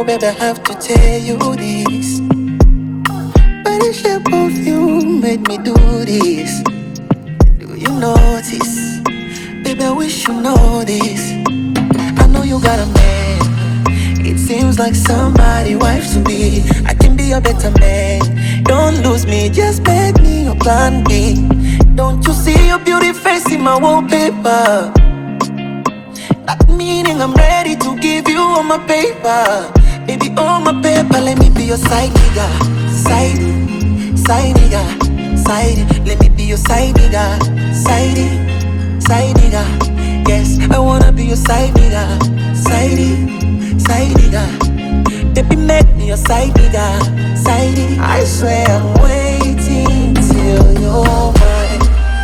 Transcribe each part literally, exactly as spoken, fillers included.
Oh, baby, I have to tell you this. But the shape of you made me do this. Do you notice? Baby, I wish you know this. I know you got a man. It seems like somebody wife to me. I can be a better man. Don't lose me, just make me your plan B. Don't you see your beauty face in my wallpaper? That meaning I'm ready to give you all my paper. Baby, all my paper, let me be your side nigga. Side, side nigga, side. Let me be your side nigga. Side, side nigga. Yes, I wanna be your side nigga. Side, side nigga. Baby, make me your side nigga. Side, I swear I'm waiting till you're mine.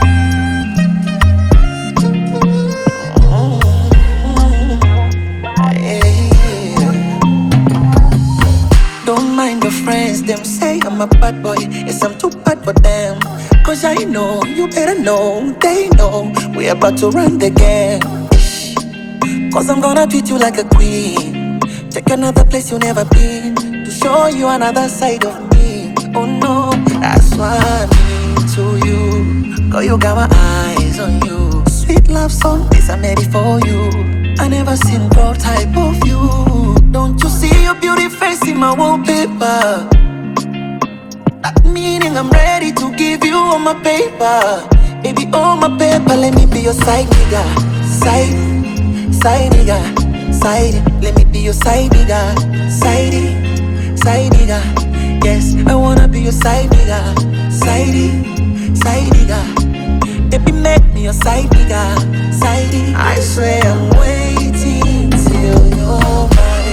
Don't mind the friends, them say I'm a bad boy. Yes, I'm too bad for them. Cause I know, you better know, they know we're about to run the game. Cause I'm gonna treat you like a queen. Take another place you've never been, to show you another side of me. Oh no, that's why I'm into you. Girl, you got my eyes on you. Sweet love song, this I'm ready for you. I never seen girl type of you. Don't you see your beauty face in my wallpaper? That meaning I'm ready to give you all my paper. Baby, all my paper, let me be your side nigga. Side, side nigga, side. Let me be your side nigga. Side, side nigga. Yes, I wanna be your side nigga. Side, side nigga. Baby, make me your side nigga. Side, I swear I'm waiting till you're mine.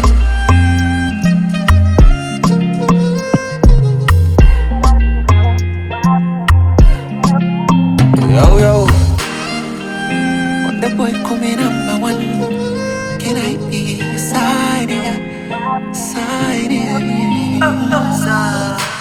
Yo, yo, when the boy coming number one, can I be your side, yeah, side, yeah.